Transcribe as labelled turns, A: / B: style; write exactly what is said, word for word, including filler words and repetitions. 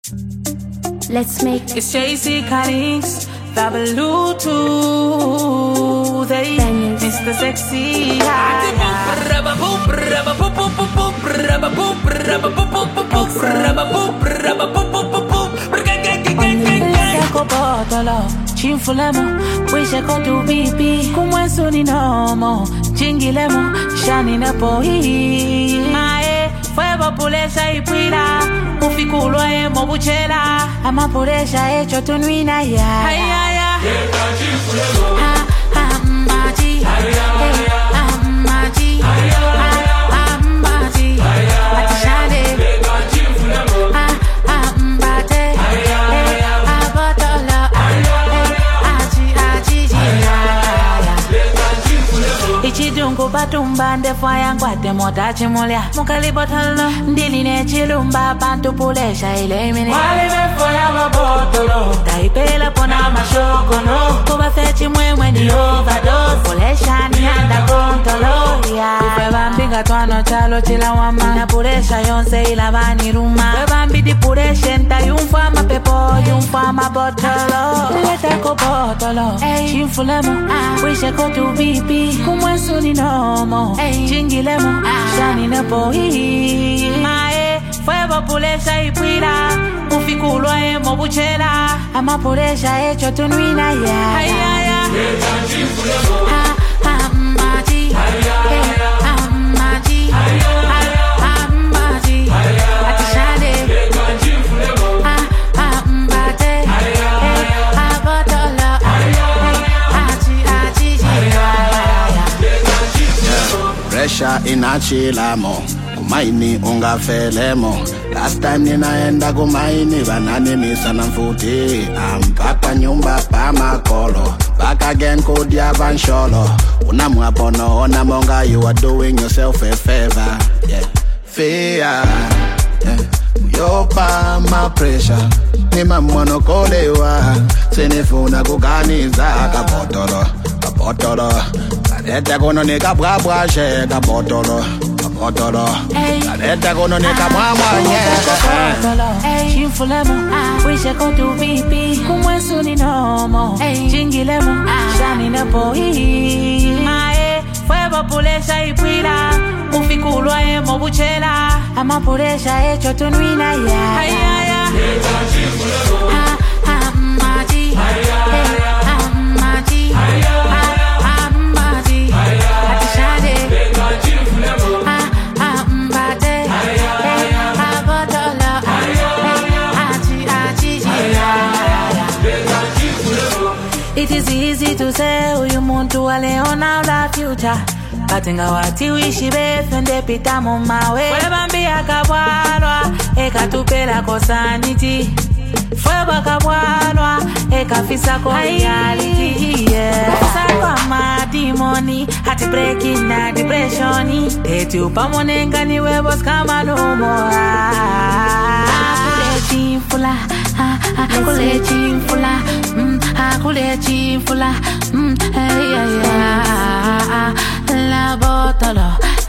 A: Let's make
B: it's J C Connings, Babalutu, they Mister Sexy. Chinfulemo, wish I could do B P. Come suni nomo, chingilemo, shani na pohi. Mae, fuego pulesa y pila. Ufikulwa e mobuchela. Ama pulesa e chotunwina ya. Ay ay ay. Ha ha maji. Ha maji. Ha maji. Atishane. Ha ha mbate. Ichidungu batumba ndefwa yangwate mota chimulya Mukali botolo ndiline chilumba bantu pulesha ile imini Wali mefwa ya mabotolo Taipela pona mashokono Kuba fechi mwemwe ni overdose Pulesha ni anda kontolo Ufe bambinga tuano chalo chila wama Na pulesha yonse ila bani ruma Ufe bambi di pulesha nta yumfwa mapepo Yumfwa mabotolo Leta ko botolo Chinfulemo Wishe kotu B P Kumwe suni nomo Chingilemo Shani na pohi Mae Fuego pulesha ipwila Ufikulwa e mobuchela Ama pulesha e chotunwina ya Ay ay ay Ha ha maji Ha maji Ha maji Atishane Ha ha mbate Ha botolo Achi achi
C: Pressure inachilamo kumaini ungafelemo last time ninaenda kumaini banani misana mfuti ampaka nyumba pa makolo back again kudia vansholo unamwapono ona monga you are doing yourself a favor yeah fear yeah yopa ma pressure nima mwono kolewa senefuna kuganiza kabotolo kabotolo Aleta kono nika bwabwa she kabotolo kabotolo Aleta kono nika bwabwa nye
B: Chinfulemo Wishe kotu B P Kumwe suni nomo Chingilemo Shani na pohi Mae Fuego pulesha ipwila Ufikulwa e mobuchela Ama pulesha e chotunwina ya Ay ay ay Ha ha maji Ha maji Ha Atishane Ha ha mbate Ha botolo Achi achi It is easy to say uyu muntu waleona la future Batinga wati wishi befende pita mumawe Wale bambi akabwalwa Eka tupela kosaniti Fuego akabwalwa Eka fisa ko reality yeah. Fisa kwa madimoni Hati breaking na depressioni Teti upamonenga ni webos kama numo Akule chimfula Akule chimfula Akule chimfula La botolo